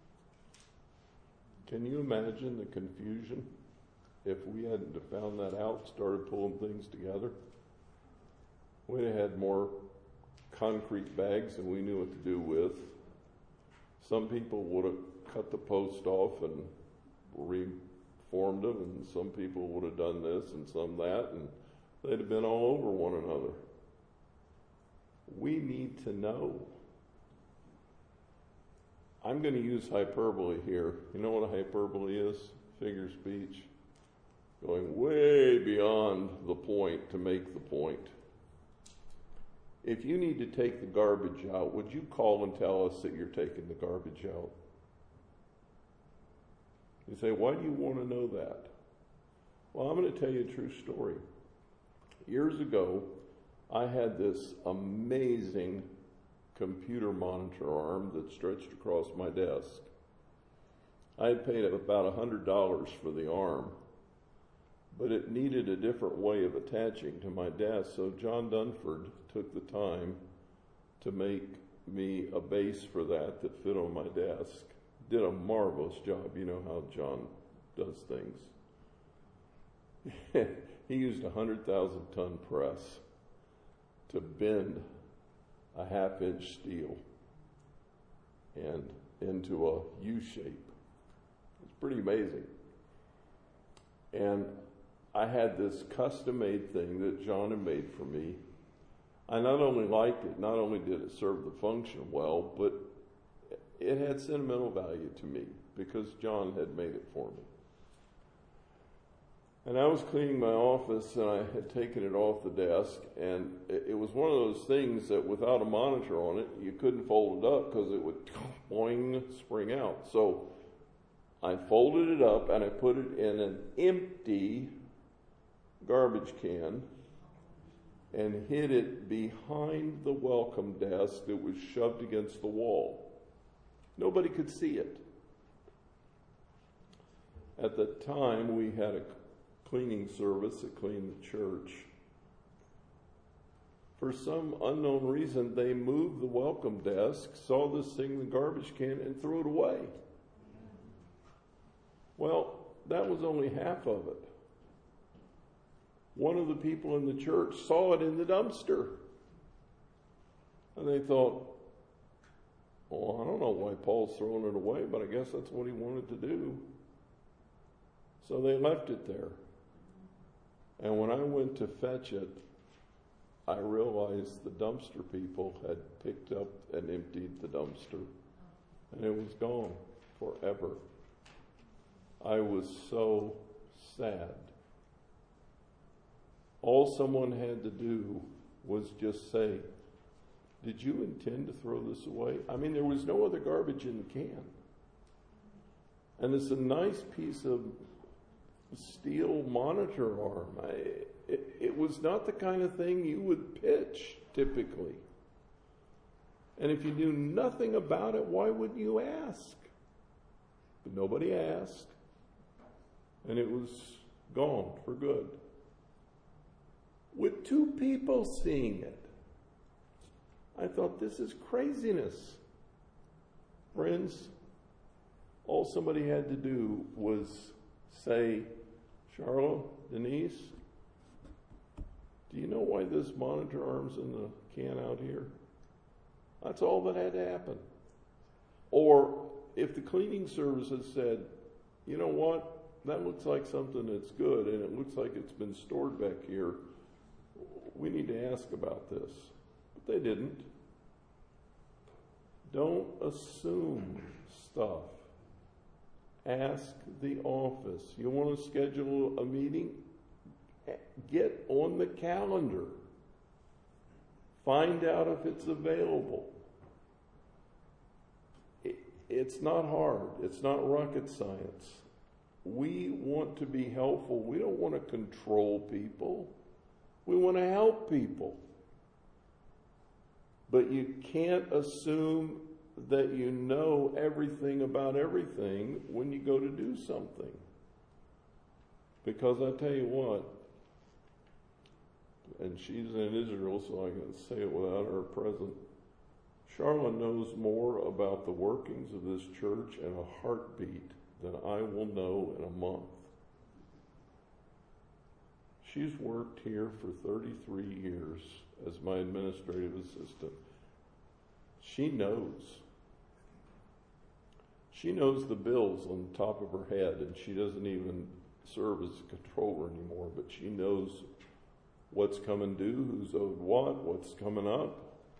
Can you imagine the confusion if we hadn't have found that out, started pulling things together? We'd have had more concrete bags than we knew what to do with. Some people would have cut the post off and reformed them, and some people would have done this and some that, and they'd have been all over one another. We need to know. I'm going to use hyperbole here. You know what a hyperbole is? Figure speech. Going way beyond the point to make the point. If you need to take the garbage out, would you call and tell us that you're taking the garbage out? You say, why do you want to know that? Well, I'm going to tell you a true story. Years ago, I had this amazing computer monitor arm that stretched across my desk. I had paid about one hundred dollars for the arm, but it needed a different way of attaching to my desk, so John Dunford took the time to make me a base for that that fit on my desk. Did a marvelous job. You know how John does things. He used a one hundred thousand ton press to bend a half inch steel and into a U shape. It's pretty amazing. And I had this custom-made thing that John had made for me. I not only liked it, not only did it serve the function well, but it had sentimental value to me because John had made it for me. And I was cleaning my office, and I had taken it off the desk, and it, it was one of those things that without a monitor on it, you couldn't fold it up because it would boing, spring out. So I folded it up, and I put it in an empty garbage can and hid it behind the welcome desk that was shoved against the wall. Nobody could see it. At the time, we had a cleaning service that cleaned the church. For some unknown reason, they moved the welcome desk, saw this thing in the garbage can, and threw it away. Well, that was only half of it. One of the people in the church saw it in the dumpster. And they thought, well, I don't know why Paul's throwing it away, but I guess that's what he wanted to do. So they left it there. And when I went to fetch it, I realized the dumpster people had picked up and emptied the dumpster. And it was gone forever. I was so sad. All someone had to do was just say, did you intend to throw this away? I mean, there was no other garbage in the can. And it's a nice piece of steel monitor arm. I, it, it was not the kind of thing you would pitch typically. And if you knew nothing about it, why would you ask? But nobody asked. And it was gone for good. With two people seeing it. I thought, this is craziness. Friends, all somebody had to do was say, Charlotte, Denise, do you know why this monitor arm's in the can out here? That's all that had to happen. Or if the cleaning service had said, you know what, that looks like something that's good and it looks like it's been stored back here, we need to ask about this. But they didn't. Don't assume stuff. Ask the office. You want to schedule a meeting? Get on the calendar. Find out if it's available. It, it's not hard. It's not rocket science. We want to be helpful. We don't want to control people. We want to help people. But you can't assume that you know everything about everything when you go to do something. Because I tell you what, and she's in Israel, so I can say it without her present, Charlotte knows more about the workings of this church in a heartbeat than I will know in a month. She's worked here for thirty-three years as my administrative assistant. She knows. She knows the bills on the top of her head, and she doesn't even serve as a controller anymore, but she knows what's coming due, who's owed what, what's coming up.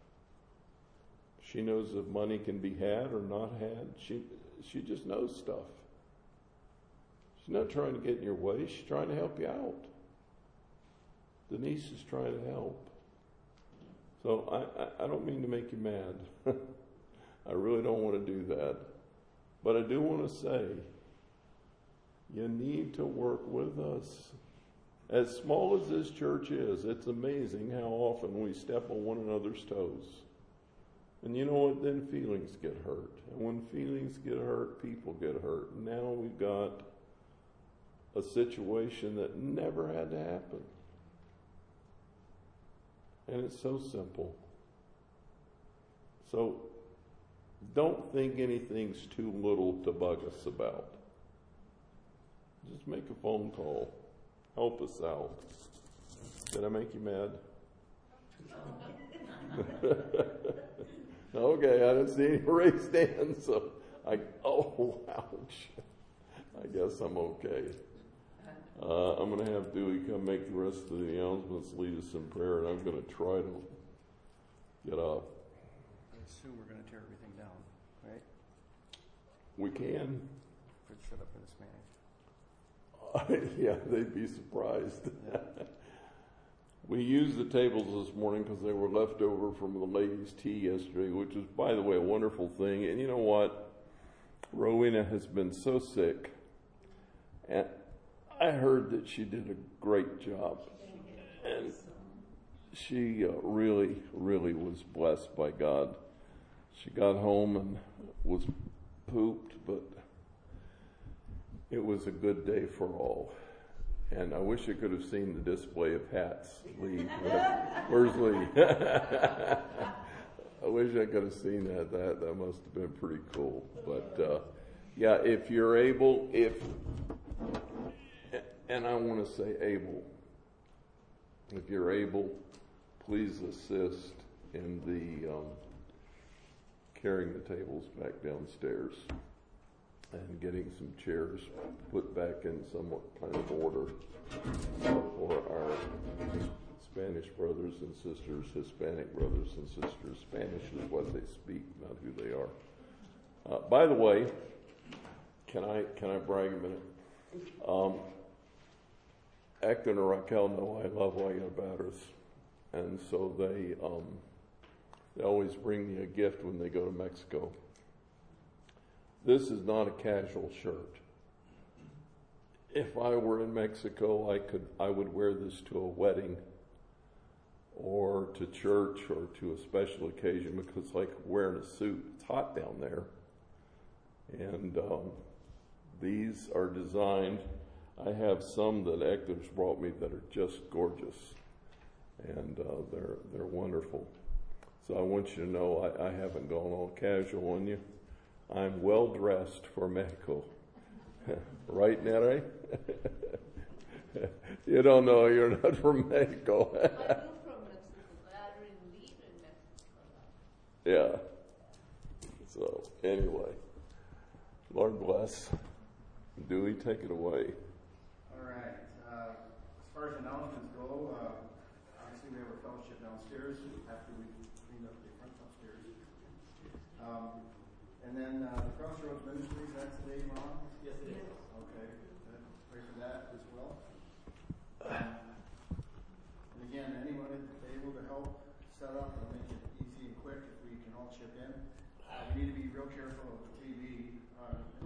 She knows if money can be had or not had. She, she just knows stuff. She's not trying to get in your way. She's trying to help you out. Denise is trying to help. So I, I, I don't mean to make you mad. I really don't want to do that. But I do want to say, you need to work with us. As small as this church is, it's amazing how often we step on one another's toes. And you know what? Then feelings get hurt. And when feelings get hurt, people get hurt. Now we've got a situation that never had to happen. And it's so simple. So don't think anything's too little to bug us about. Just make a phone call. Help us out. Did I make you mad? Okay, I didn't see any raised hands, so I, oh, ouch. I guess I'm okay. Uh, I'm going to have Dewey come make the rest of the announcements, lead us in prayer, and I'm going to try to get up. I assume we're going to tear everything down, right? We can. Could shut up in Spanish. Uh, yeah, they'd be surprised. Yeah. We used the tables this morning because they were left over from the ladies' tea yesterday, which was, by the way, a wonderful thing. And you know what? Rowena has been so sick. And I heard that she did a great job. And she uh, really, really was blessed by God. She got home and was pooped, but it was a good day for all. And I wish I could have seen the display of hats. Lee, where's Lee? I wish I could have seen that. That that must have been pretty cool. But uh, yeah, if you're able, if and I want to say able, if you're able, please assist in the um, carrying the tables back downstairs and getting some chairs put back in somewhat kind of order for our Spanish brothers and sisters, Hispanic brothers and sisters. Spanish is what they speak, not who they are. Uh, by the way, can I can I brag a minute? Um, Acton and Raquel know I love Wayne Batters, and so they um, They always bring me a gift when they go to Mexico. This is not a casual shirt. If I were in Mexico, I could I would wear this to a wedding or to church or to a special occasion because it's like wearing a suit. It's hot down there. And um, these are designed, I have some that Hector's brought me that are just gorgeous. And uh, they're they're wonderful. So I want you to know I, I haven't gone all casual on you. I'm well dressed for Mexico. Right, Nere? You don't know, you're not from Mexico. I'm from Mexico. I didn't live in Mexico. Yeah. So, anyway, Lord bless. Dewey, take it away. All right. Uh, as far as announcements go, uh, obviously we have our fellowship downstairs after we clean up the front upstairs. Um, and then uh, the Crossroads Ministries, that's today, Ron? Yes, it is. Okay. Good. Pray for that as well. Um, and again, anyone that's able to help set up and make it easy and quick if we can all chip in. Uh, we need to be real careful of the T V. Uh,